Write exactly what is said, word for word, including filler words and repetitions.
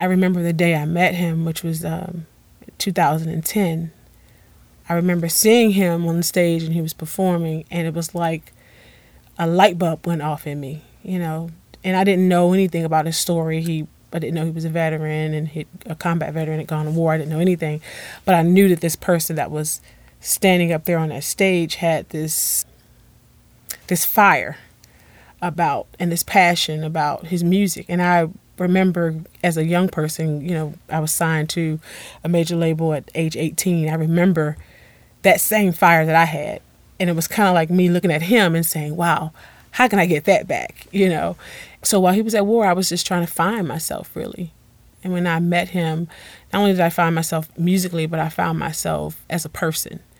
I remember the day I met him, which was um, two thousand ten. I remember seeing him on the stage and he was performing, and it was like a light bulb went off in me, you know. And I didn't know anything about his story. He, I didn't know he was a veteran and he, a combat veteran, had gone to war. I didn't know anything, but I knew that this person that was standing up there on that stage had this this fire about and this passion about his music. And I remember as a young person, you know, I was signed to a major label at age eighteen. I remember that same fire that I had. And it was kind of like me looking at him and saying, wow, how can I get that back? You know? So while he was at war, I was just trying to find myself, really. And when I met him, not only did I find myself musically, but I found myself as a person.